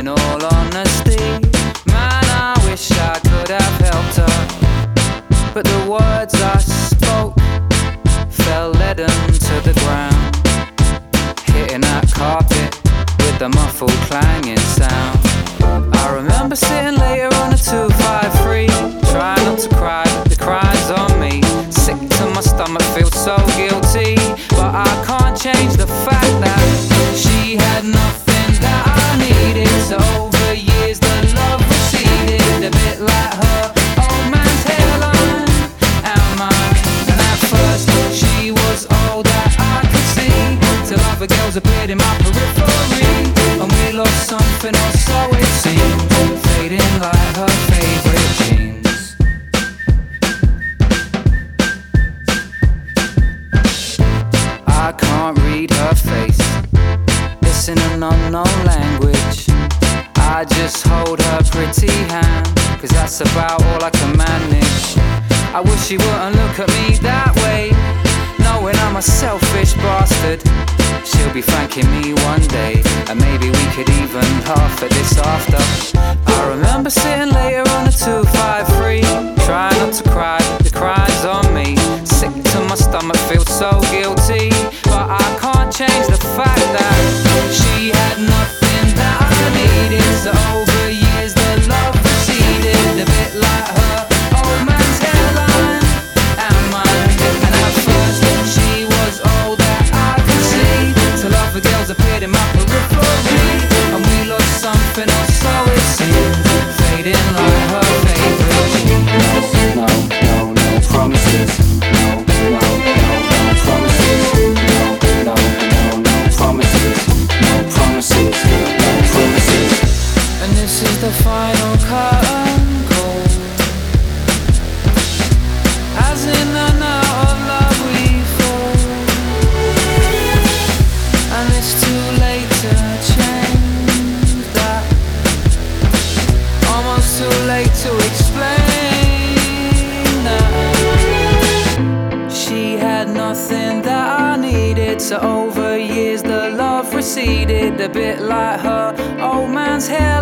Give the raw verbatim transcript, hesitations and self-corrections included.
all honesty, man, I wish I could have helped her, but the words I spoke fell leaden to the ground, hitting that carpet with the muffled clanging sound. I remember sitting later on a two five three, trying not to cry, the cry's on me. Sick to my stomach, feel so guilty, but I can't change the fact that she had nothing that I needed. So over years the love receded, a bit like her old man's hairline and mine. And at first she was all that I could see, till other girls appeared in my periphery, and we lost something, or so it seemed, fading like her favourite jeans. I can't read her face, it's in an unknown language. I just hold her pretty hand, cause that's about all I can manage. I wish she wouldn't look at me that way, knowing I'm a selfish bastard. She'll be thanking me one day, and maybe we could even laugh at this after. I remember sitting later on a two five three, trying not to cry, the cry's on me. Sick to my stomach, feel so guilty, but I can't change the fact that she had nothing that I needed. So over years the love receded, a bit like her old man's hairline and mine. And at first she was all that I could see, till other girls appeared in my periphery, and we lost something, or so it seemed, fading like her favourite jeans. No, no, no promises. No, no, no, no promises. No, no, no, no promises. No promises. No promises. And this is the final curtain call, as in and out of love we fall, and it's too late to change that, almost too late to explain that. She had nothing that I needed, so over years the love receded, a bit like her old man's hair